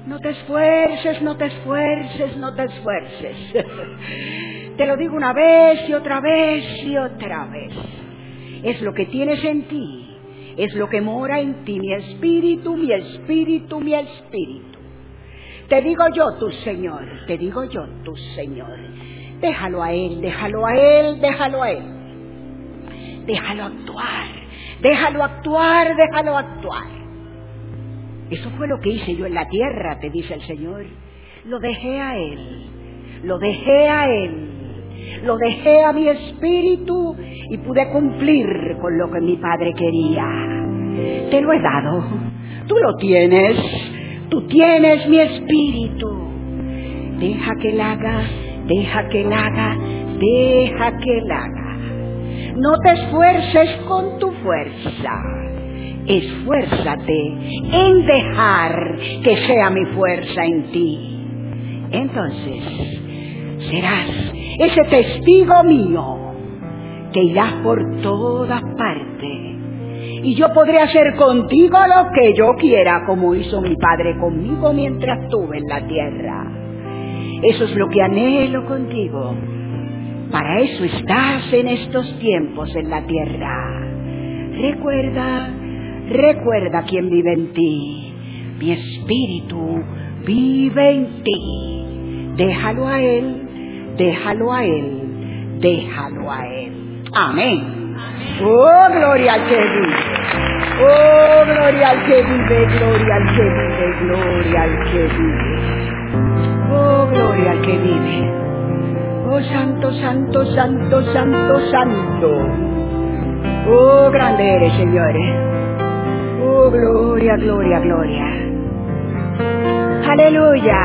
No te esfuerces, no te esfuerces, no te esfuerces. Te lo digo una vez y otra vez y otra vez. Es lo que tienes en ti, es lo que mora en ti, mi espíritu, mi espíritu, mi espíritu. Te digo yo, tu Señor, te digo yo, tu Señor. Déjalo a Él, déjalo a Él, déjalo a Él. Déjalo actuar, déjalo actuar, déjalo actuar. Eso fue lo que hice yo en la tierra, te dice el Señor. Lo dejé a Él, lo dejé a Él, lo dejé a mi espíritu y pude cumplir con lo que mi Padre quería. Te lo he dado, tú lo tienes, tú tienes mi espíritu. Deja que Él haga, deja que Él haga, deja que Él haga. No te esfuerces con tu fuerza. Esfuérzate en dejar que sea mi fuerza en ti. Entonces serás ese testigo mío que irás por todas partes. Y yo podré hacer contigo lo que yo quiera, como hizo mi Padre conmigo mientras estuve en la tierra. Eso es lo que anhelo contigo. Para eso estás en estos tiempos en la tierra. Recuerda quién vive en ti. Mi espíritu vive en ti. Déjalo a Él, déjalo a Él, déjalo a Él. Amén. Oh, gloria al que vive. Oh, gloria al que vive, gloria al que vive, gloria al que vive. Oh, gloria al que vive. Oh, santo, santo, santo, santo, santo. Oh, grande eres, señores. Oh, gloria, gloria, gloria. Aleluya.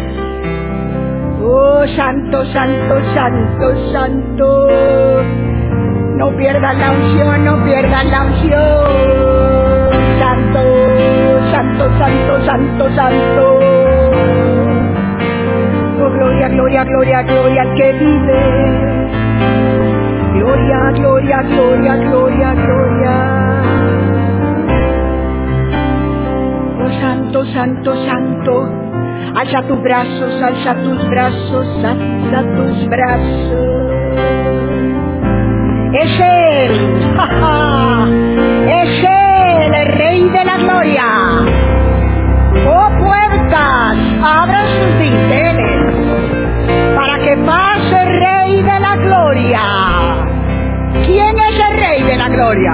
Oh, santo, santo, santo, santo. No pierdas la unción, no pierdas la unción. Santo, santo, santo, santo, santo. Oh, gloria, gloria, gloria, gloria al que vive. Gloria, gloria, gloria, gloria, gloria. Oh, santo, santo, santo. Alza tus brazos, alza tus brazos, alza tus brazos. Es Él, ¡ja, ja! Es Él, el Rey de la Gloria. Oh, puertas, abran sus dinteles para que pase el Rey de la Gloria. ¿Quién es el Rey de la Gloria?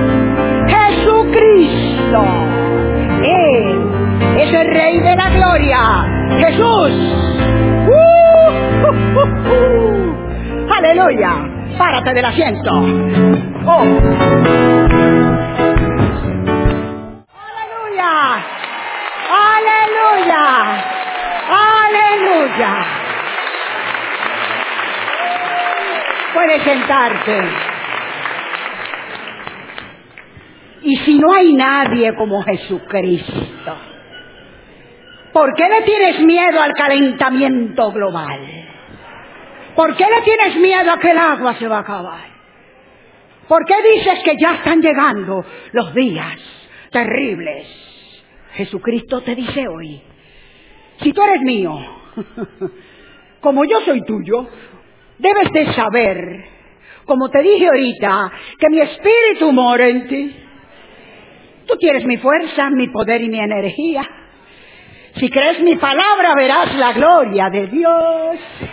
Jesucristo. Él es el Rey de la Gloria. Jesús. Aleluya. Párate del asiento. Oh. Aleluya. Aleluya. Aleluya. Puedes sentarte. Y si no hay nadie como Jesucristo, ¿por qué le tienes miedo al calentamiento global? ¿Por qué le tienes miedo a que el agua se va a acabar? ¿Por qué dices que ya están llegando los días terribles? Jesucristo te dice hoy, si tú eres mío, como yo soy tuyo, debes de saber, como te dije ahorita, que mi espíritu mora en ti. Tú tienes mi fuerza, mi poder y mi energía. Si crees mi palabra, verás la gloria de Dios.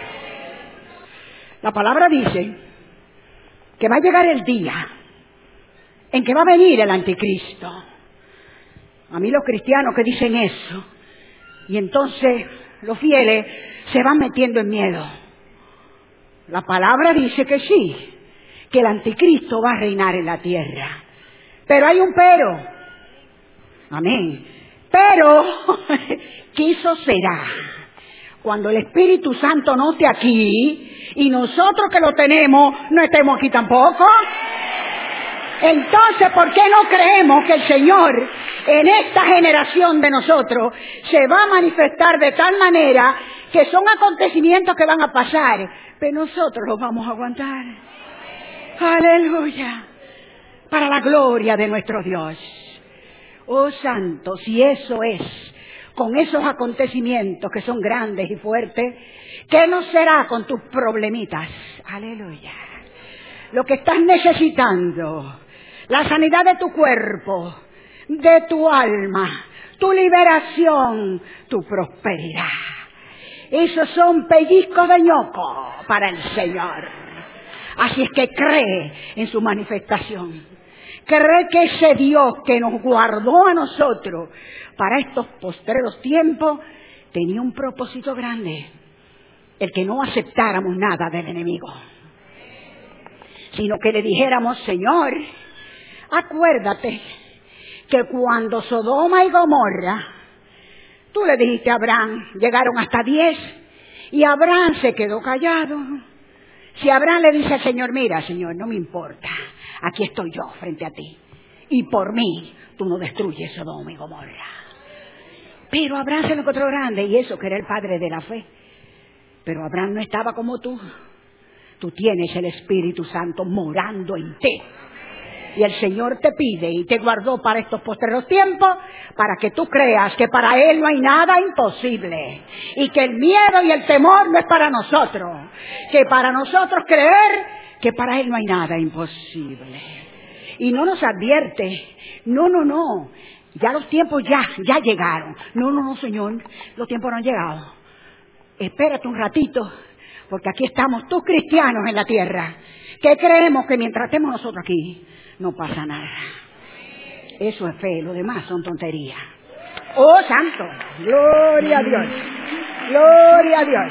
La palabra dice que va a llegar el día en que va a venir el anticristo. A mí los cristianos que dicen eso, y entonces los fieles se van metiendo en miedo. La palabra dice que sí, que el anticristo va a reinar en la tierra. Pero hay un pero. Amén. Pero, quiso será cuando el Espíritu Santo no esté aquí y nosotros que lo tenemos no estemos aquí tampoco. Entonces, ¿por qué no creemos que el Señor en esta generación de nosotros se va a manifestar de tal manera que son acontecimientos que van a pasar, pero nosotros los vamos a aguantar? Aleluya. Para la gloria de nuestro Dios. Oh, santo, si eso es con esos acontecimientos que son grandes y fuertes, ¿qué no será con tus problemitas? Aleluya. Lo que estás necesitando, la sanidad de tu cuerpo, de tu alma, tu liberación, tu prosperidad. Esos son pellizcos de ñoco para el Señor. Así es que cree en su manifestación. Cree que ese Dios que nos guardó a nosotros para estos postreros tiempos tenía un propósito grande. El que no aceptáramos nada del enemigo, sino que le dijéramos: Señor, acuérdate que cuando Sodoma y Gomorra, tú le dijiste a Abraham, llegaron hasta 10, y Abraham se quedó callado. Si Abraham le dice al Señor: mira, Señor, no me importa, aquí estoy yo frente a ti, y por mí tú no destruyes Sodoma y Gomorra. Pero Abraham se lo encontró grande, y eso que era el padre de la fe. Pero Abraham no estaba como tú. Tú tienes el Espíritu Santo morando en ti. Y el Señor te pide y te guardó para estos postreros tiempos, para que tú creas que para Él no hay nada imposible. Y que el miedo y el temor no es para nosotros. Que para nosotros creer que para Él no hay nada imposible. Y no nos advierte: no. Ya los tiempos ya llegaron. No, Señor, los tiempos no han llegado. Espérate un ratito, porque aquí estamos tus cristianos en la tierra, que creemos que mientras estemos nosotros aquí, no pasa nada. Eso es fe, lo demás son tonterías. ¡Oh, santo! ¡Gloria a Dios! ¡Gloria a Dios!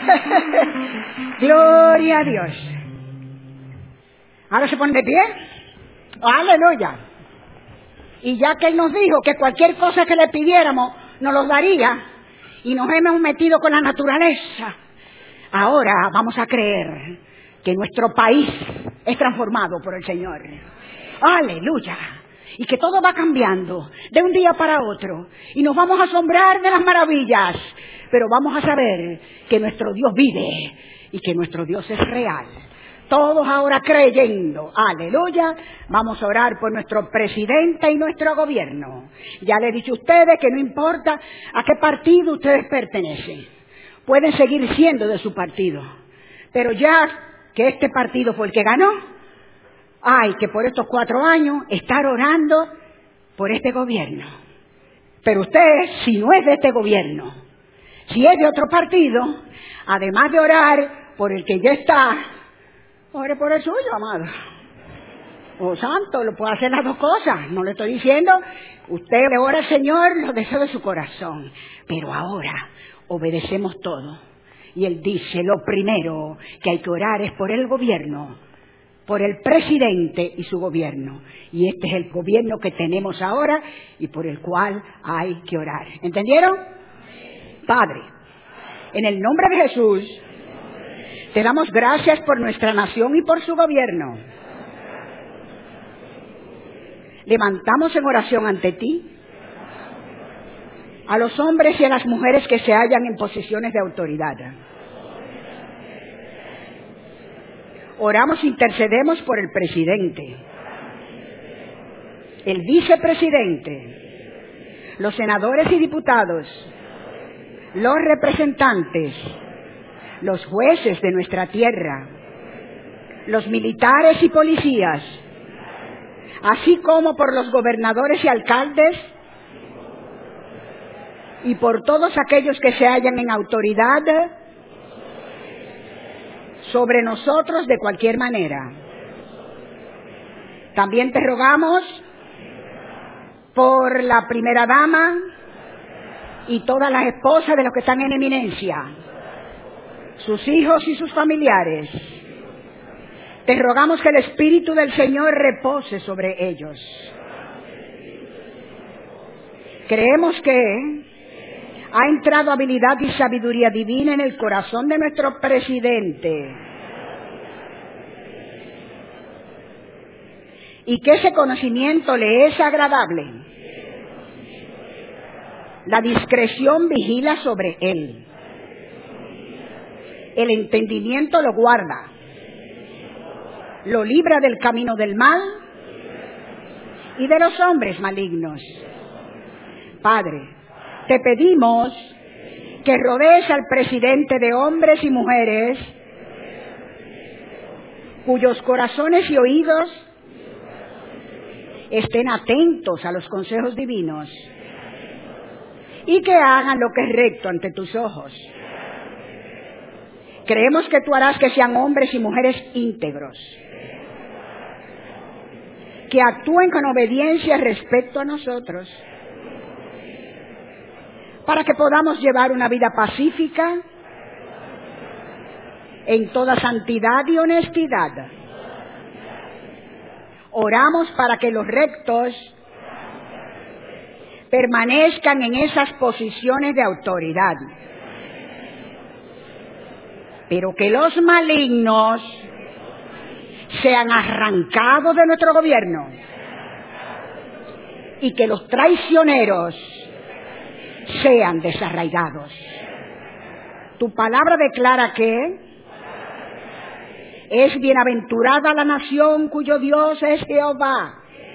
¡Gloria a Dios! Ahora se ponen de pie. ¡Aleluya! Y ya que Él nos dijo que cualquier cosa que le pidiéramos nos los daría, y nos hemos metido con la naturaleza, ahora vamos a creer que nuestro país es transformado por el Señor. ¡Aleluya! Y que todo va cambiando de un día para otro. Y nos vamos a asombrar de las maravillas. Pero vamos a saber que nuestro Dios vive y que nuestro Dios es real. Todos ahora creyendo, aleluya, vamos a orar por nuestro presidente y nuestro gobierno. Ya le he dicho a ustedes que no importa a qué partido ustedes pertenecen. Pueden seguir siendo de su partido. Pero ya que este partido fue el que ganó, hay que por estos 4 años estar orando por este gobierno. Pero usted, si no es de este gobierno, si es de otro partido, además de orar por el que ya está, ore por el suyo, amado. Oh, santo, lo puede hacer las dos cosas. No le estoy diciendo, usted le ora al Señor los deseos de su corazón. Pero ahora obedecemos todo. Y Él dice, lo primero que hay que orar es por el gobierno, por el presidente y su gobierno. Y este es el gobierno que tenemos ahora y por el cual hay que orar. ¿Entendieron? Padre, en el nombre de Jesús, te damos gracias por nuestra nación y por su gobierno. Levantamos en oración ante ti a los hombres y a las mujeres que se hallan en posiciones de autoridad. Oramos e intercedemos por el presidente, el vicepresidente, los senadores y diputados, los representantes, los jueces de nuestra tierra, los militares y policías, así como por los gobernadores y alcaldes y por todos aquellos que se hallan en autoridad sobre nosotros de cualquier manera. También te rogamos por la primera dama y todas las esposas de los que están en eminencia, sus hijos y sus familiares. Te rogamos que el Espíritu del Señor repose sobre ellos. Creemos que ha entrado habilidad y sabiduría divina en el corazón de nuestro presidente. Y que ese conocimiento le es agradable. La discreción vigila sobre él. El entendimiento lo guarda. Lo libra del camino del mal y de los hombres malignos. Padre, te pedimos que rodees al presidente de hombres y mujeres cuyos corazones y oídos estén atentos a los consejos divinos y que hagan lo que es recto ante tus ojos. Creemos que tú harás que sean hombres y mujeres íntegros, que actúen con obediencia respecto a nosotros, para que podamos llevar una vida pacífica en toda santidad y honestidad. Oramos para que los rectos permanezcan en esas posiciones de autoridad, pero que los malignos sean arrancados de nuestro gobierno y que los traicioneros sean desarraigados. Tu palabra declara que es bienaventurada la nación cuyo Dios es Jehová.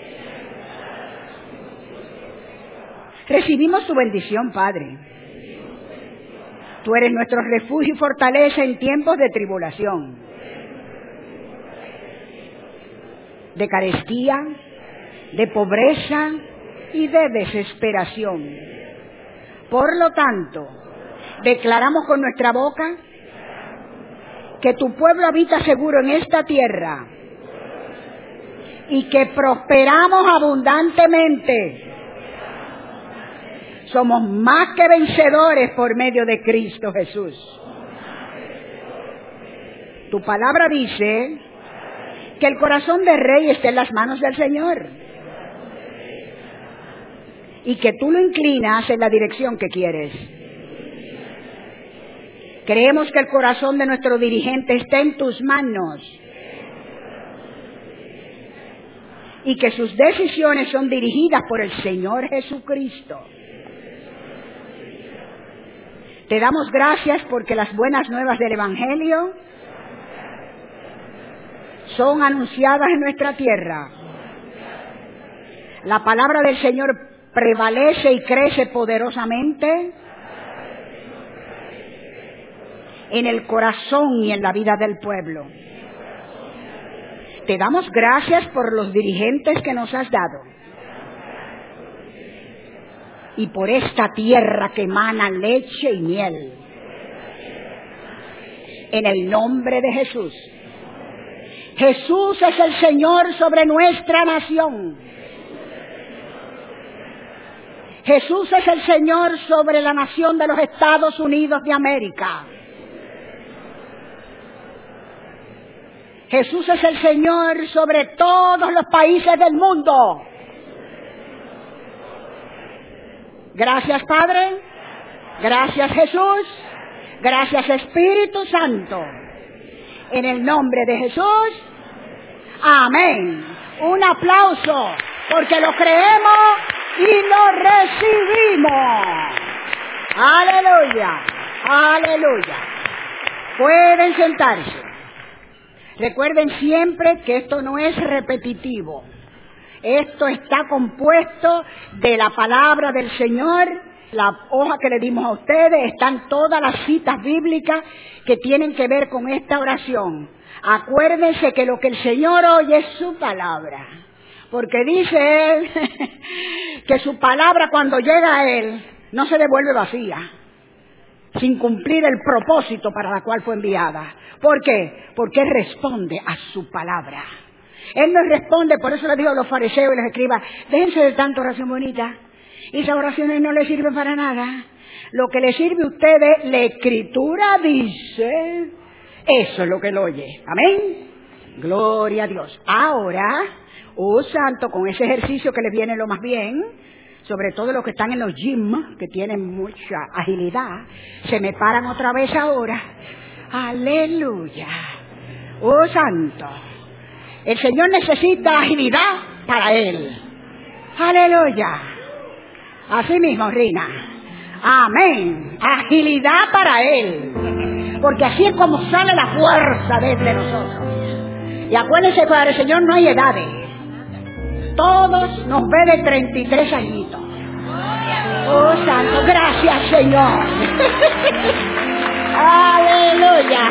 Recibimos tu bendición, Padre. Tú eres nuestro refugio y fortaleza en tiempos de tribulación, de carestía, de pobreza y de desesperación. Por lo tanto, declaramos con nuestra boca que tu pueblo habita seguro en esta tierra y que prosperamos abundantemente. Somos más que vencedores por medio de Cristo Jesús. Tu palabra dice que el corazón del rey está en las manos del Señor y que tú lo inclinas en la dirección que quieres. Creemos que el corazón de nuestro dirigente está en tus manos y que sus decisiones son dirigidas por el Señor Jesucristo. Te damos gracias porque las buenas nuevas del Evangelio son anunciadas en nuestra tierra. La palabra del Señor prevalece y crece poderosamente en el corazón y en la vida del pueblo. Te damos gracias por los dirigentes que nos has dado y por esta tierra que emana leche y miel. En el nombre de Jesús. Jesús es el Señor sobre nuestra nación. Jesús es el Señor sobre la nación de los Estados Unidos de América. Jesús es el Señor sobre todos los países del mundo. Gracias, Padre. Gracias, Jesús. Gracias, Espíritu Santo. En el nombre de Jesús. Amén. Un aplauso, porque lo creemos y lo recibimos. Aleluya. Aleluya. Pueden sentarse. Recuerden siempre que esto no es repetitivo. Esto está compuesto de la palabra del Señor. La hoja que le dimos a ustedes, están todas las citas bíblicas que tienen que ver con esta oración. Acuérdense que lo que el Señor oye es su palabra. Porque dice Él que su palabra cuando llega a Él no se devuelve vacía, sin cumplir el propósito para la cual fue enviada. ¿Por qué? Porque Él responde a su palabra. Él no responde, por eso le digo a los fariseos y los escribas, déjense de tanta oración bonita. Esas oraciones no les sirven para nada. Lo que les sirve a ustedes, la Escritura dice, eso es lo que Él oye. Amén. Gloria a Dios. Ahora, santo, con ese ejercicio que les viene lo más bien, sobre todo los que están en los gyms, que tienen mucha agilidad, se me paran otra vez ahora. Aleluya. Santo. El Señor necesita agilidad para Él. Aleluya. Así mismo, Rina. Amén. Agilidad para Él. Porque así es como sale la fuerza desde nosotros. Y acuérdense que para el Señor no hay edades. Todos nos ve de 33 añitos. Oh, santo, gracias, Señor. Aleluya.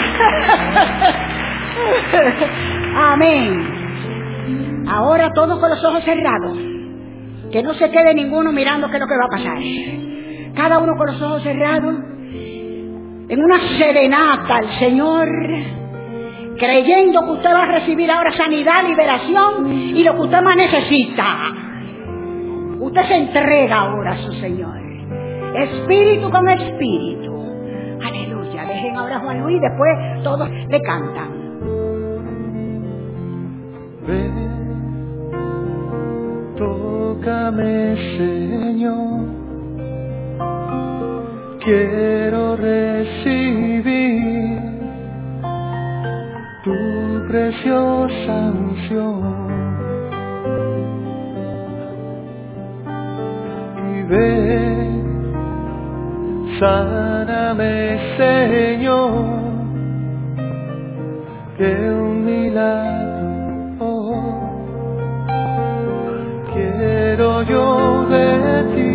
Amén. Ahora todos con los ojos cerrados. Que no se quede ninguno mirando qué es lo que va a pasar. Cada uno con los ojos cerrados. En una serenata al Señor, creyendo que usted va a recibir ahora sanidad, liberación y lo que usted más necesita. Usted se entrega ahora a su Señor, espíritu con espíritu. Aleluya. Dejen ahora a Juan Luis, después todos le cantan. Ven, tócame, Señor. Quiero recibir tu preciosa unción. Y ven, sáname, Señor, que un milagro quiero yo de ti.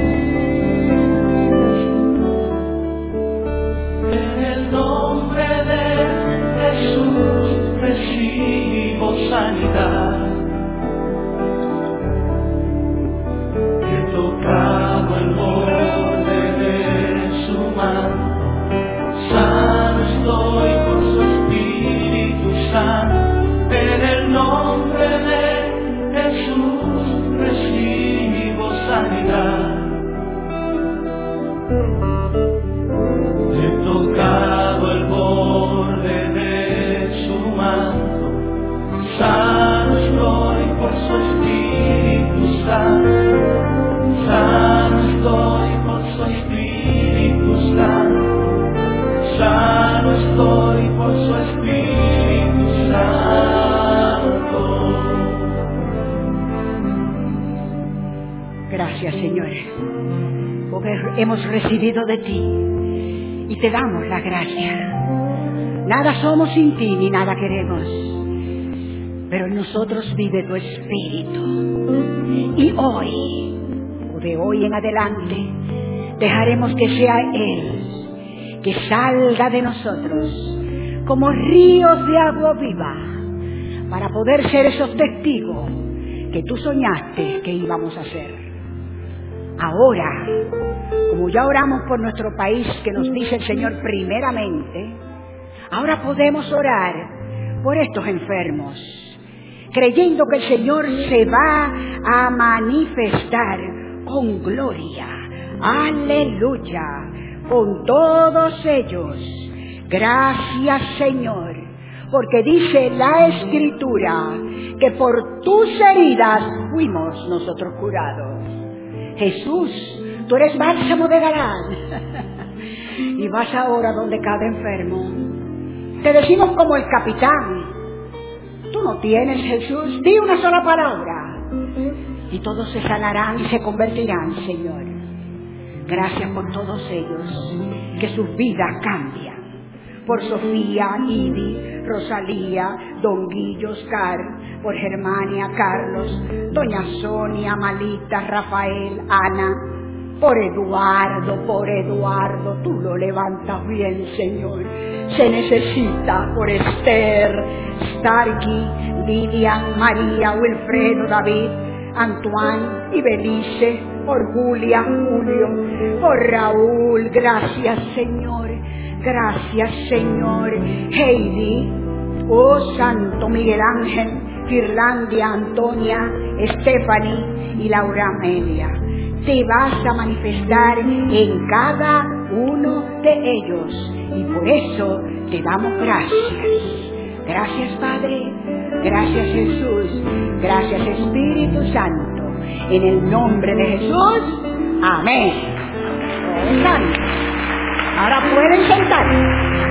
Recibo sanidad, he tocado el borde de su mano, sano estoy por su Espíritu Santo, en el nombre de Jesús recibo sanidad, he tocado el borde de su manto, sano estoy por su Espíritu Santo, sano estoy por su Espíritu Santo, sano estoy por su Espíritu Santo. Gracias, Señor, porque hemos recibido de ti y te damos la gracia. Nada somos sin ti ni nada queremos, pero en nosotros vive tu Espíritu. Y hoy, o de hoy en adelante, dejaremos que sea Él, que salga de nosotros como ríos de agua viva, para poder ser esos testigos que tú soñaste que íbamos a ser. Ahora, como ya oramos por nuestro país, que nos dice el Señor primeramente, ahora podemos orar por estos enfermos, creyendo que el Señor se va a manifestar con gloria. Aleluya, con todos ellos. Gracias, Señor, porque dice la Escritura que por tus heridas fuimos nosotros curados. Jesús, tú eres bálsamo de Galán. Y vas ahora donde cada enfermo. Te decimos como el capitán, tú no tienes, Jesús, di una sola palabra y todos se sanarán y se convertirán, Señor. Gracias por todos ellos, que sus vidas cambian. Por Sofía, Idi, Rosalía, Don Guillo, Oscar, por Germania, Carlos, Doña Sonia, Malita, Rafael, Ana, por Eduardo, tú lo levantas bien, Señor. Se necesita por Esther, Starkey, Lilian, María, Wilfredo, David, Antoine y Belice, por Julia, Julio, por Raúl. Gracias, Señor. Gracias, Señor. Heidi, oh Santo Miguel Ángel, Firlandia, Antonia, Stephanie y Laura Amelia. Te vas a manifestar en cada uno de ellos y por eso te damos gracias. Gracias, Padre. Gracias, Jesús. Gracias, Espíritu Santo. En el nombre de Jesús. Amén. Santo. Ahora pueden sentarse.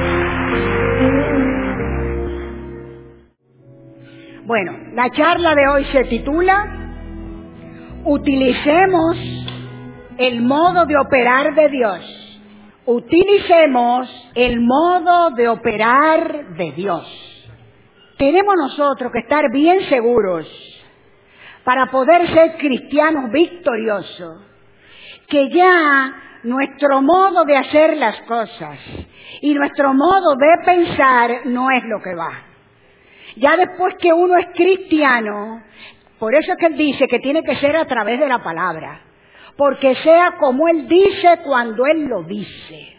Bueno, la charla de hoy se titula Utilicemos el modo de operar de Dios. Utilicemos el modo de operar de Dios. Tenemos nosotros que estar bien seguros para poder ser cristianos victoriosos, que ya nuestro modo de hacer las cosas y nuestro modo de pensar no es lo que va. Ya después que uno es cristiano, por eso es que él dice que tiene que ser a través de la palabra, porque sea como él dice cuando él lo dice.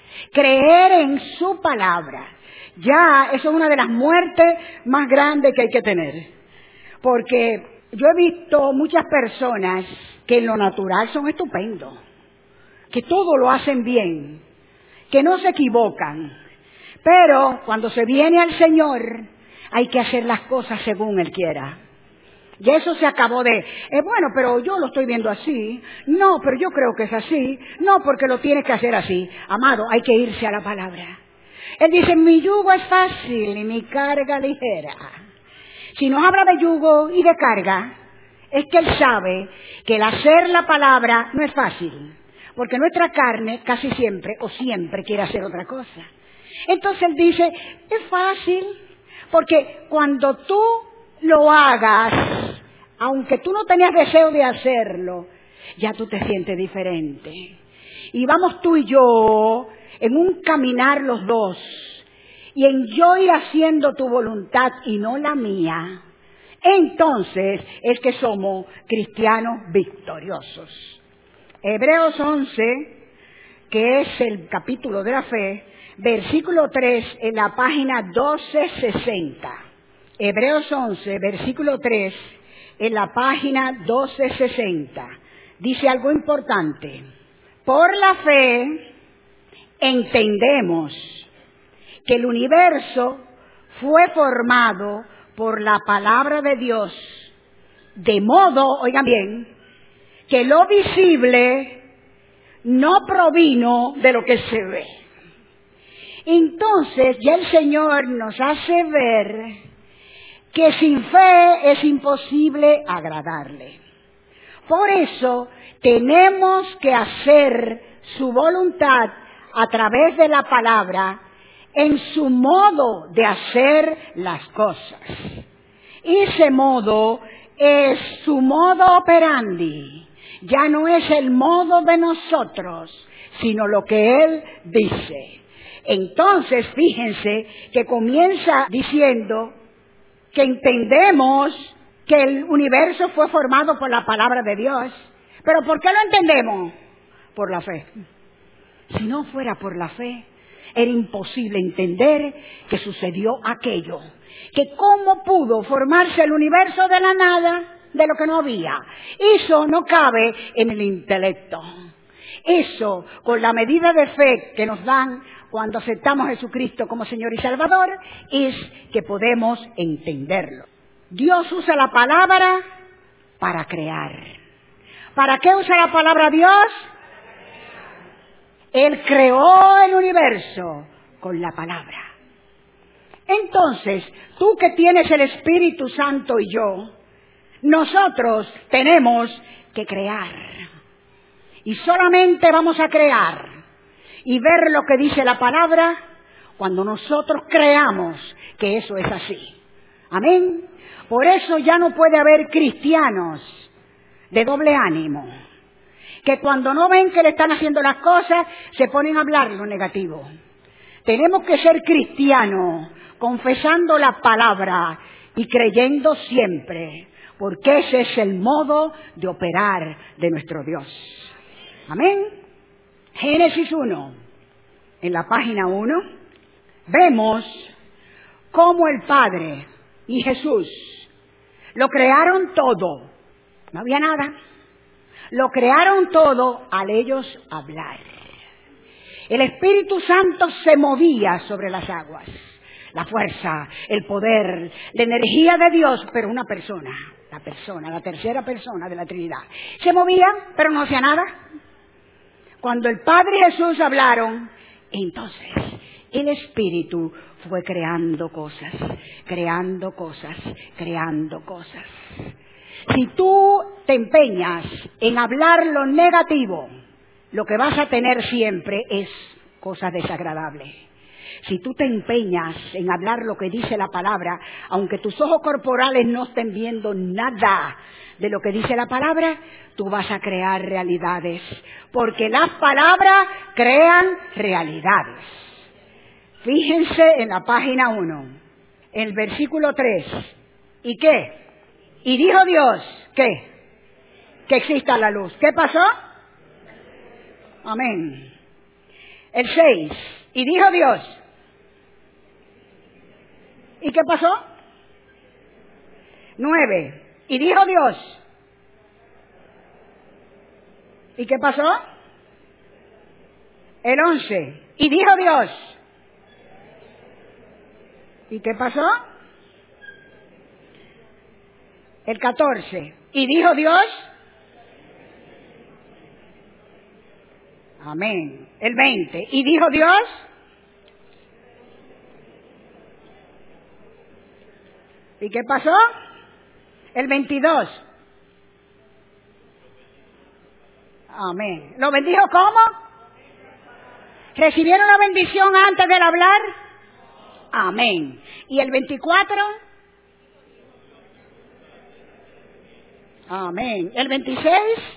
Creer en su palabra. Ya, eso es una de las muertes más grandes que hay que tener. Porque yo he visto muchas personas que en lo natural son estupendos, que todo lo hacen bien, que no se equivocan. Pero cuando se viene al Señor, hay que hacer las cosas según Él quiera. Y eso se acabó de, bueno, pero yo lo estoy viendo así. No, pero yo creo que es así. No, porque lo tienes que hacer así. Amado, hay que irse a la palabra. Él dice, mi yugo es fácil y mi carga ligera. Si nos habla de yugo y de carga, es que Él sabe que el hacer la palabra no es fácil. Porque nuestra carne casi siempre o siempre quiere hacer otra cosa. Entonces Él dice, es fácil, porque cuando tú lo hagas, aunque tú no tenías deseo de hacerlo, ya tú te sientes diferente. Y vamos tú y yo en un caminar los dos, y en yo ir haciendo tu voluntad y no la mía, entonces es que somos cristianos victoriosos. Hebreos 11, que es el capítulo de la fe, versículo 3 en la página 1260. Hebreos 11, versículo 3, en la página 1260, dice algo importante. Por la fe entendemos que el universo fue formado por la palabra de Dios, de modo, oigan bien, que lo visible no provino de lo que se ve. Entonces ya el Señor nos hace ver que sin fe es imposible agradarle. Por eso tenemos que hacer su voluntad a través de la palabra en su modo de hacer las cosas. Ese modo es su modo operandi. Ya no es el modo de nosotros, sino lo que Él dice. Entonces, fíjense que comienza diciendo que entendemos que el universo fue formado por la palabra de Dios. ¿Pero por qué lo entendemos? Por la fe. Si no fuera por la fe, era imposible entender que sucedió aquello. Que cómo pudo formarse el universo de la nada, de lo que no había. Eso no cabe en el intelecto. Eso, con la medida de fe que nos dan cuando aceptamos a Jesucristo como Señor y Salvador, es que podemos entenderlo. Dios usa la palabra para crear. ¿Para qué usa la palabra Dios? Él creó el universo con la palabra. Entonces, tú que tienes el Espíritu Santo y yo, nosotros tenemos que crear. Y solamente vamos a crear y ver lo que dice la palabra cuando nosotros creamos que eso es así. Amén. Por eso ya no puede haber cristianos de doble ánimo, que cuando no ven que le están haciendo las cosas, se ponen a hablar lo negativo. Tenemos que ser cristianos, confesando la palabra y creyendo siempre, porque ese es el modo de operar de nuestro Dios. Amén. Génesis 1, en la página 1, vemos cómo el Padre y Jesús lo crearon todo. No había nada. Lo crearon todo al ellos hablar. El Espíritu Santo se movía sobre las aguas. La fuerza, el poder, la energía de Dios, pero una persona, la tercera persona de la Trinidad. Se movía, pero no hacía nada. Cuando el Padre y Jesús hablaron, entonces el Espíritu fue creando cosas, creando cosas, creando cosas. Si tú te empeñas en hablar lo negativo, lo que vas a tener siempre es cosas desagradables. Si tú te empeñas en hablar lo que dice la palabra, aunque tus ojos corporales no estén viendo nada de lo que dice la palabra, tú vas a crear realidades, porque las palabras crean realidades. Fíjense en la página 1, el versículo 3. ¿Y qué? Y dijo Dios, ¿qué? Que exista la luz. ¿Qué pasó? Amén. El 6. Y dijo Dios. ¿Y qué pasó? 9. Y dijo Dios. ¿Y qué pasó? El 11. Y dijo Dios. ¿Y qué pasó? El 14. ¿Y dijo Dios? Amén. El 20. ¿Y dijo Dios? ¿Y qué pasó? El 22. Amén. ¿Lo bendijo cómo? ¿Recibieron la bendición antes del hablar? Amén. ¿Y el 24? Amén. ¿El 26?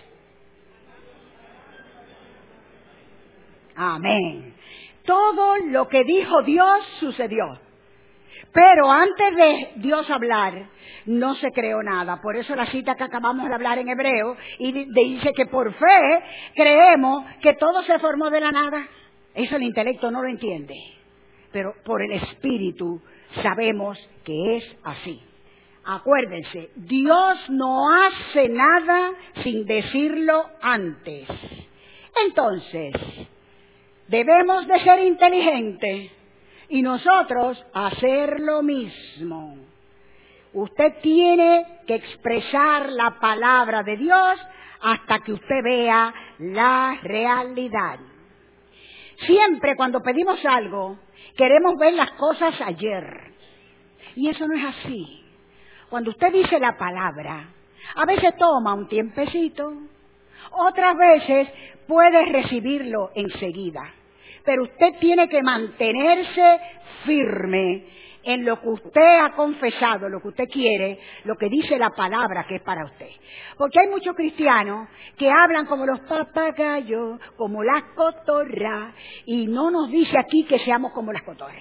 Amén. Todo lo que dijo Dios sucedió. Pero antes de Dios hablar, no se creó nada. Por eso la cita que acabamos de hablar en Hebreo, y dice que por fe creemos que todo se formó de la nada. Eso el intelecto no lo entiende. Pero por el Espíritu sabemos que es así. Acuérdense, Dios no hace nada sin decirlo antes. Entonces, debemos de ser inteligentes y nosotros hacer lo mismo. Usted tiene que expresar la palabra de Dios hasta que usted vea la realidad. Siempre cuando pedimos algo, queremos ver las cosas ayer. Y eso no es así. Cuando usted dice la palabra, a veces toma un tiempecito, otras veces puede recibirlo enseguida. Pero usted tiene que mantenerse firme en lo que usted ha confesado, lo que usted quiere, lo que dice la palabra que es para usted. Porque hay muchos cristianos que hablan como los papagayos, como las cotorras, y no nos dice aquí que seamos como las cotorras.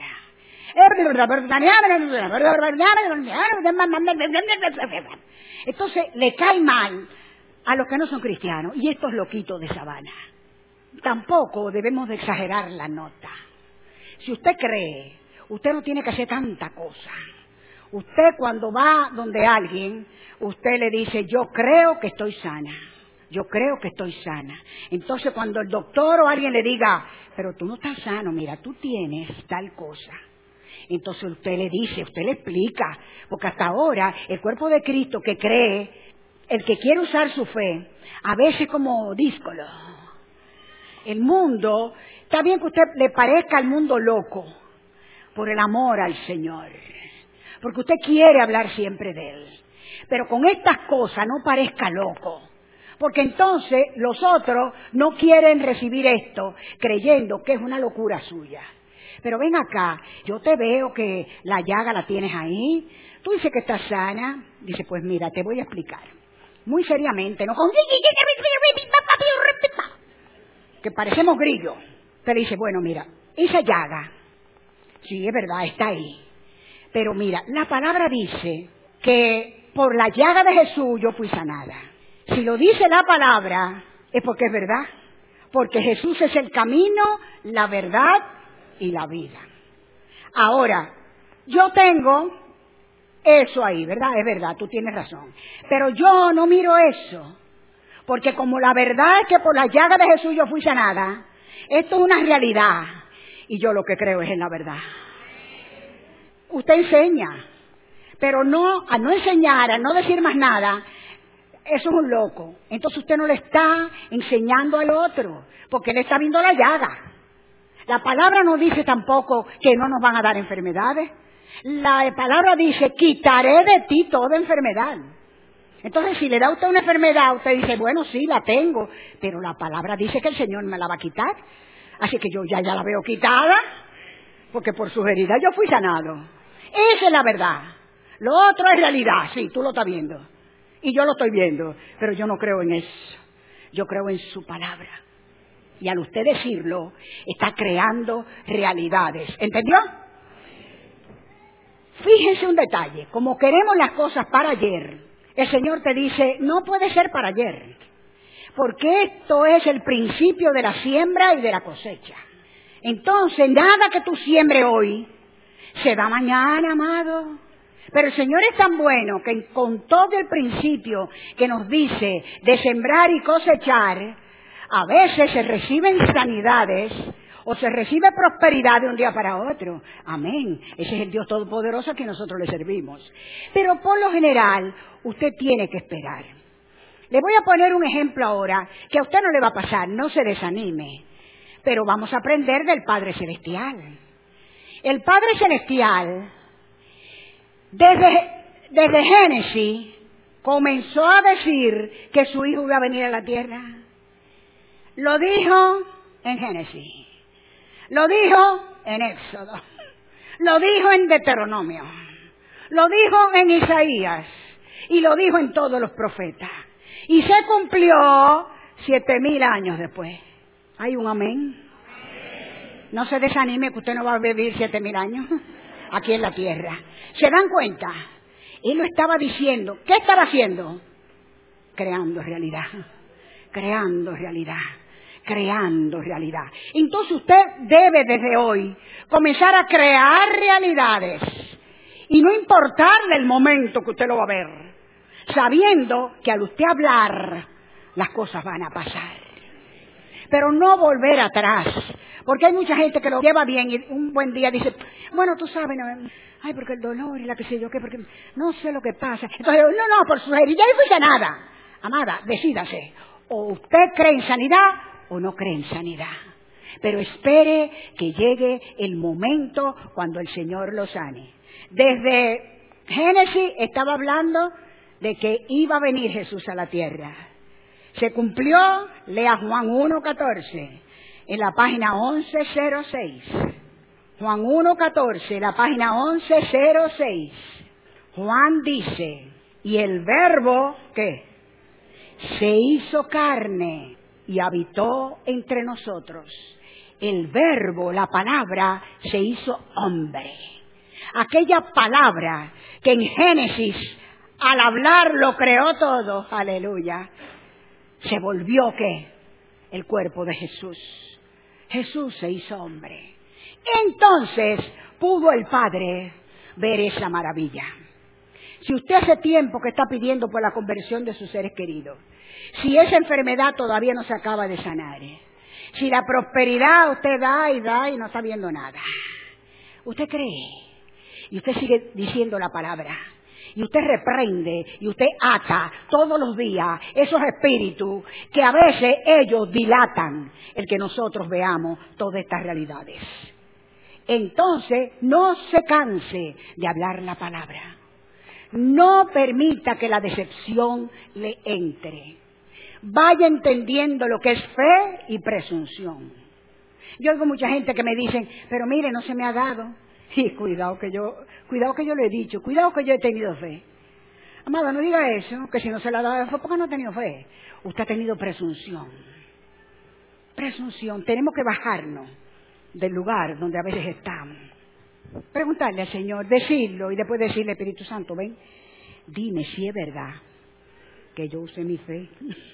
Entonces le cae mal a los que no son cristianos y estos loquitos de sabana. Tampoco debemos de exagerar la nota. Si usted cree, usted no tiene que hacer tanta cosa. Usted cuando va donde alguien, usted le dice, yo creo que estoy sana. Yo creo que estoy sana. Entonces cuando el doctor o alguien le diga, pero tú no estás sano, mira, tú tienes tal cosa. Entonces usted le dice, usted le explica, porque hasta ahora el cuerpo de Cristo que cree, el que quiere usar su fe, a veces como díscolo. El mundo, está bien que usted le parezca al mundo loco, por el amor al Señor, porque usted quiere hablar siempre de Él. Pero con estas cosas no parezca loco, porque entonces los otros no quieren recibir esto, creyendo que es una locura suya. Pero ven acá, yo te veo que la llaga la tienes ahí, tú dices que estás sana, dice, pues mira, te voy a explicar, muy seriamente, no con que parecemos grillos. Te dice, bueno, mira, esa llaga, sí, es verdad, está ahí. Pero mira, la palabra dice que por la llaga de Jesús yo fui sanada. Si lo dice la palabra, es porque es verdad. Porque Jesús es el camino, la verdad y la vida. Ahora, yo tengo eso ahí, ¿verdad? Es verdad, tú tienes razón. Pero yo no miro eso. Porque como la verdad es que por la llaga de Jesús yo fui sanada, esto es una realidad. Y yo lo que creo es en la verdad. Usted enseña, pero no, al no enseñar, al no decir más nada, eso es un loco. Entonces usted no le está enseñando al otro, porque él está viendo la llaga. La palabra no dice tampoco que no nos van a dar enfermedades. La palabra dice, quitaré de ti toda enfermedad. Entonces, si le da a usted una enfermedad, usted dice, bueno, sí, la tengo, pero la palabra dice que el Señor me la va a quitar. Así que yo ya la veo quitada. porque por sus heridas yo fui sanado. Esa es la verdad. Lo otro es realidad, sí, tú lo estás viendo. Y yo lo estoy viendo, pero yo no creo en eso. Yo creo en su palabra. Y al usted decirlo, está creando realidades. ¿Entendió? Fíjense un detalle. Como queremos las cosas para ayer, el Señor te dice, no puede ser para ayer. Porque esto es el principio de la siembra y de la cosecha. Entonces, nada que tú siembres hoy se da mañana, amado. Pero el Señor es tan bueno que con todo el principio que nos dice de sembrar y cosechar, a veces se reciben sanidades o se recibe prosperidad de un día para otro. Amén. Ese es el Dios Todopoderoso a quien nosotros le servimos. Pero por lo general, usted tiene que esperar. Le voy a poner un ejemplo ahora que a usted no le va a pasar, no se desanime. Pero vamos a aprender del Padre Celestial. El Padre Celestial, desde Génesis, comenzó a decir que su Hijo iba a venir a la tierra. Lo dijo en Génesis. Lo dijo en Éxodo. Lo dijo en Deuteronomio. Lo dijo en Isaías. Y lo dijo en todos los profetas. Y se cumplió 7,000 años después. ¿Hay un amén? No se desanime que usted no va a vivir 7,000 años aquí en la tierra. ¿Se dan cuenta? Él lo estaba diciendo. ¿Qué estaba haciendo? Creando realidad. Creando realidad. Creando realidad. Entonces usted debe desde hoy comenzar a crear realidades. Y no importarle el momento que usted lo va a ver. Sabiendo que al usted hablar, las cosas van a pasar. Pero no volver atrás. Porque hay mucha gente que lo lleva bien y un buen día dice, bueno, tú sabes, no, ay, porque el dolor y la que sé yo qué, porque no sé lo que pasa. Entonces, no, por su heridas no fui sanada. Amada, decídase. O usted cree en sanidad o no cree en sanidad. Pero espere que llegue el momento cuando el Señor lo sane. Desde Génesis estaba hablando de que iba a venir Jesús a la tierra. Se cumplió, lea Juan 1:14, en la página 1106. Juan 1:14, la página 1106. Juan dice, y el verbo, ¿qué? Se hizo carne y habitó entre nosotros. El verbo, la palabra, se hizo hombre. Aquella palabra que en Génesis, al hablar, lo creó todo, aleluya, se volvió, ¿qué? El cuerpo de Jesús. Jesús se hizo hombre. Entonces pudo el Padre ver esa maravilla. Si usted hace tiempo que está pidiendo por la conversión de sus seres queridos, si esa enfermedad todavía no se acaba de sanar, si la prosperidad usted da y no está viendo nada, usted cree y usted sigue diciendo la palabra y usted reprende y usted ata todos los días esos espíritus que a veces ellos dilatan el que nosotros veamos todas estas realidades. Entonces no se canse de hablar la palabra. No permita que la decepción le entre. Vaya entendiendo lo que es fe y presunción. Yo oigo mucha gente que me dicen, pero mire, no se me ha dado. Y cuidado que yo lo he dicho, cuidado que yo he tenido fe. Amado, no diga eso, que si no se la ha dado fue porque no ha tenido fe. Usted ha tenido presunción. Presunción. Tenemos que bajarnos del lugar donde a veces estamos. Preguntarle al Señor, decirlo y después decirle, Espíritu Santo, ven, dime si es verdad que yo use mi fe.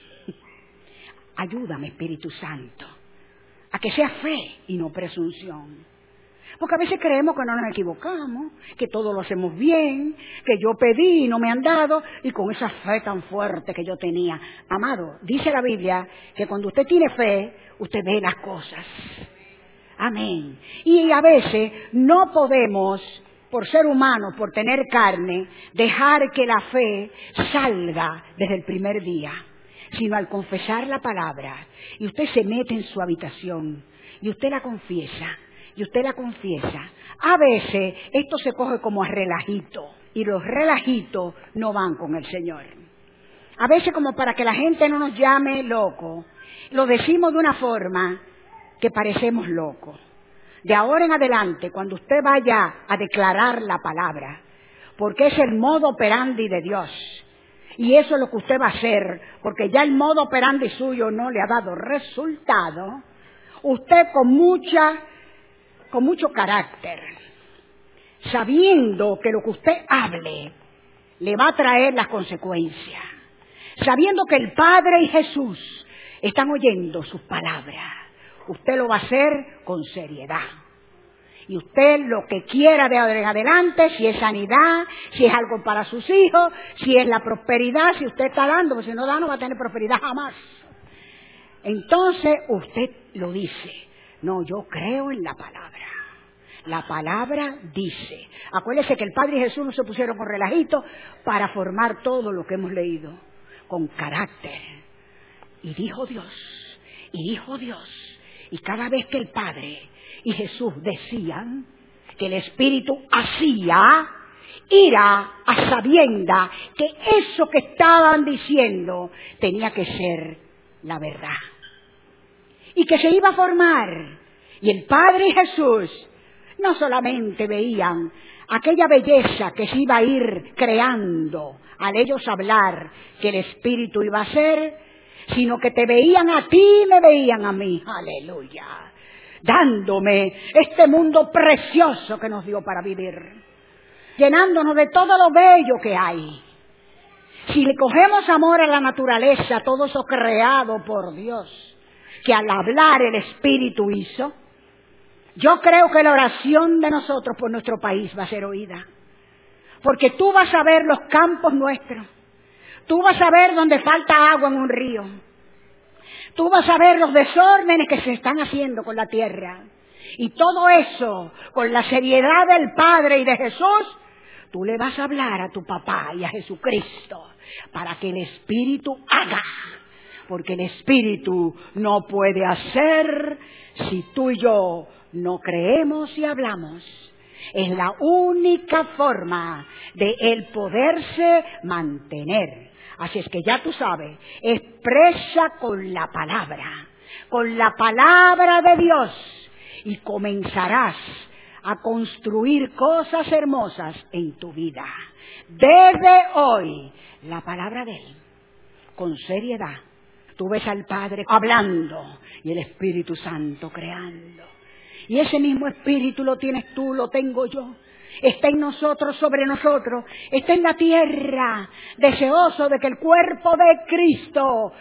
Ayúdame, Espíritu Santo, a que sea fe y no presunción. Porque a veces creemos que no nos equivocamos, que todo lo hacemos bien, que yo pedí y no me han dado, y con esa fe tan fuerte que yo tenía. Amado, dice la Biblia que cuando usted tiene fe, usted ve las cosas. Amén. Y a veces no podemos, por ser humanos, por tener carne, dejar que la fe salga desde el primer día, sino al confesar la palabra, y usted se mete en su habitación, y usted la confiesa, y usted la confiesa. A veces esto se coge como a relajito, y los relajitos no van con el Señor. A veces como para que la gente no nos llame loco, lo decimos de una forma que parecemos locos. de ahora en adelante, cuando usted vaya a declarar la palabra, porque es el modo operandi de Dios, y eso es lo que usted va a hacer, porque ya el modo operandi suyo no le ha dado resultado, usted con mucho carácter, sabiendo que lo que usted hable le va a traer las consecuencias, sabiendo que el Padre y Jesús están oyendo sus palabras, usted lo va a hacer con seriedad. Y usted lo que quiera de ahora en adelante, si es sanidad, si es algo para sus hijos, si es la prosperidad, si usted está dando, porque si no da no va a tener prosperidad jamás. Entonces usted lo dice, no, yo creo en la palabra. La palabra dice. Acuérdese que el Padre y Jesús no se pusieron con relajito para formar todo lo que hemos leído, con carácter. Y dijo Dios, y dijo Dios. Y cada vez que el Padre y Jesús decían que el Espíritu hacía, era a sabienda que eso que estaban diciendo tenía que ser la verdad. Y que se iba a formar. Y el Padre y Jesús no solamente veían aquella belleza que se iba a ir creando al ellos hablar que el Espíritu iba a hacer, sino que te veían a ti y me veían a mí. Aleluya. Dándome este mundo precioso que nos dio para vivir, llenándonos de todo lo bello que hay. Si le cogemos amor a la naturaleza, todo eso creado por Dios, que al hablar el Espíritu hizo, yo creo que la oración de nosotros por nuestro país va a ser oída. Porque tú vas a ver los campos nuestros, tú vas a ver donde falta agua en un río, tú vas a ver los desórdenes que se están haciendo con la tierra. Y todo eso, con la seriedad del Padre y de Jesús, tú le vas a hablar a tu papá y a Jesucristo para que el Espíritu haga. Porque el Espíritu no puede hacer si tú y yo no creemos y hablamos. Es la única forma de él poderse mantener. Así es que ya tú sabes, expresa con la palabra de Dios, y comenzarás a construir cosas hermosas en tu vida. Desde hoy, la palabra de él, con seriedad. Tú ves al Padre hablando y el Espíritu Santo creando. Y ese mismo Espíritu lo tienes tú, lo tengo yo. Está en nosotros, sobre nosotros. Está en la tierra, deseoso de que el cuerpo de Cristo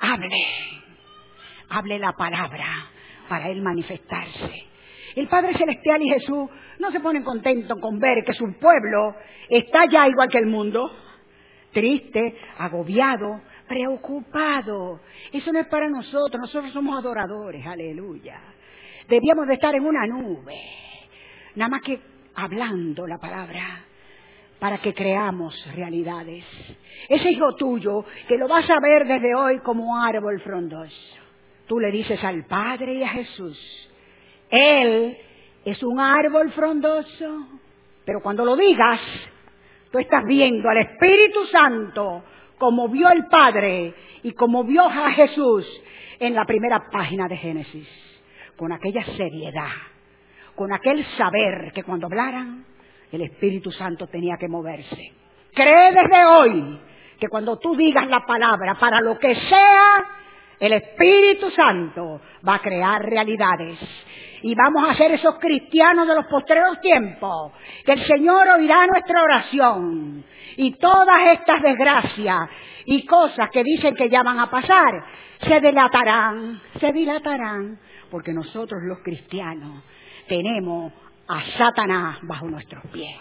hable la palabra para él manifestarse. El Padre Celestial y Jesús no se ponen contentos con ver que su pueblo está ya igual que el mundo, triste, agobiado, preocupado. Eso no es para nosotros. Nosotros somos adoradores, aleluya. Debíamos de estar en una nube, nada más que hablando la palabra, para que creamos realidades. Ese hijo tuyo, que lo vas a ver desde hoy como árbol frondoso, tú le dices al Padre y a Jesús, él es un árbol frondoso. Pero cuando lo digas, tú estás viendo al Espíritu Santo como vio el Padre y como vio a Jesús en la primera página de Génesis, con aquella seriedad, con aquel saber que cuando hablaran, el Espíritu Santo tenía que moverse. Cree desde hoy que cuando tú digas la palabra, para lo que sea, el Espíritu Santo va a crear realidades. Y vamos a ser esos cristianos de los postreros tiempos, que el Señor oirá nuestra oración. Y todas estas desgracias y cosas que dicen que ya van a pasar, se dilatarán, porque nosotros los cristianos tenemos a Satanás bajo nuestros pies.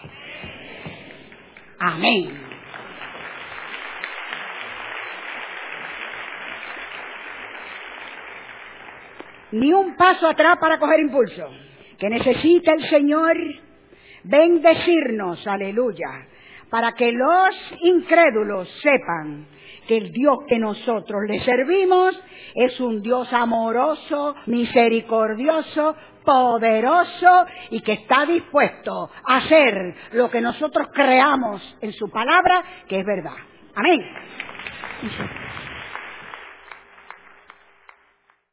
Amén. Ni un paso atrás para coger impulso. Que necesita el Señor bendecirnos, aleluya, para que los incrédulos sepan que el Dios que nosotros le servimos es un Dios amoroso, misericordioso, poderoso y que está dispuesto a hacer lo que nosotros creamos en su palabra, que es verdad. Amén.